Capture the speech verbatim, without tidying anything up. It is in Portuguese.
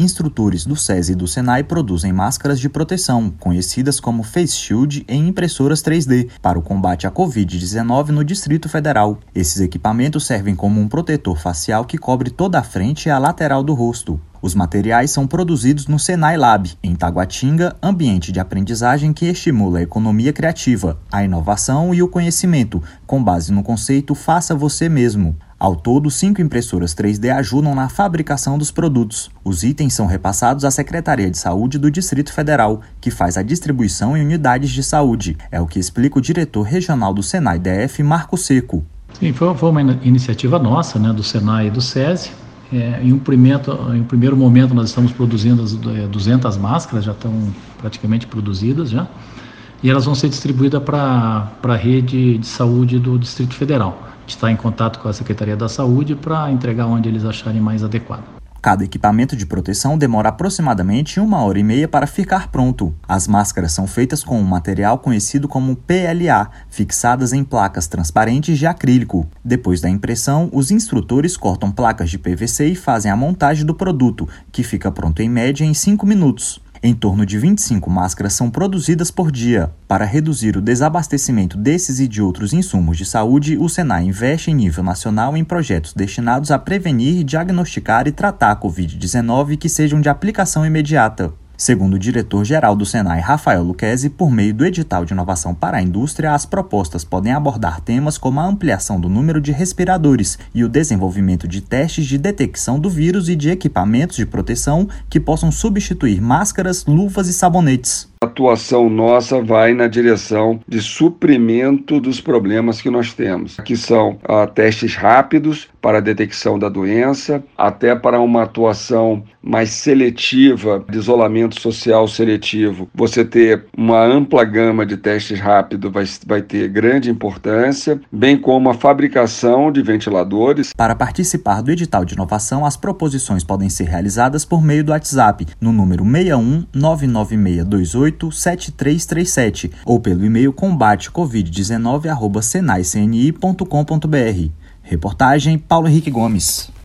instrutores do SESI e do Senai produzem máscaras de proteção, conhecidas como Face Shield, em impressoras três D, para o combate à covid dezenove no Distrito Federal. Esses equipamentos servem como um protetor facial que cobre toda a frente e a lateral do rosto. Os materiais são produzidos no Senai Lab, em Taguatinga, ambiente de aprendizagem que estimula a economia criativa, a inovação e o conhecimento, com base no conceito Faça Você Mesmo. Ao todo, cinco impressoras três D ajudam na fabricação dos produtos. Os itens são repassados à Secretaria de Saúde do Distrito Federal, que faz a distribuição em unidades de saúde. É o que explica o diretor regional do Senai D F, Marco Seco. Sim, foi, foi uma iniciativa nossa, né, do Senai e do SESI. É, em, um primeiro, em um primeiro momento nós estamos produzindo as duzentas máscaras, já estão praticamente produzidas já, e elas vão ser distribuídas para a rede de saúde do Distrito Federal. A gente está em contato com a Secretaria da Saúde para entregar onde eles acharem mais adequado. Cada equipamento de proteção demora aproximadamente uma hora e meia para ficar pronto. As máscaras são feitas com um material conhecido como P L A, fixadas em placas transparentes de acrílico. Depois da impressão, os instrutores cortam placas de P V C e fazem a montagem do produto, que fica pronto em média em cinco minutos. Em torno de vinte e cinco máscaras são produzidas por dia. Para reduzir o desabastecimento desses e de outros insumos de saúde, o Senai investe em nível nacional em projetos destinados a prevenir, diagnosticar e tratar a covid dezenove que sejam de aplicação imediata. Segundo o diretor-geral do Senai, Rafael Lucchesi, por meio do edital de inovação para a indústria, as propostas podem abordar temas como a ampliação do número de respiradores e o desenvolvimento de testes de detecção do vírus e de equipamentos de proteção que possam substituir máscaras, luvas e sabonetes. A atuação nossa vai na direção de suprimento dos problemas que nós temos, que são uh, testes rápidos para a detecção da doença, até para uma atuação mais seletiva, de isolamento social seletivo. Você ter uma ampla gama de testes rápidos vai, vai ter grande importância, bem como a fabricação de ventiladores. Para participar do edital de inovação, as proposições podem ser realizadas por meio do WhatsApp, no número seis um nove nove seis dois oito sete três três sete ou pelo e-mail combate covid dezenove arroba senai c n i ponto com ponto b r. Reportagem Paulo Henrique Gomes.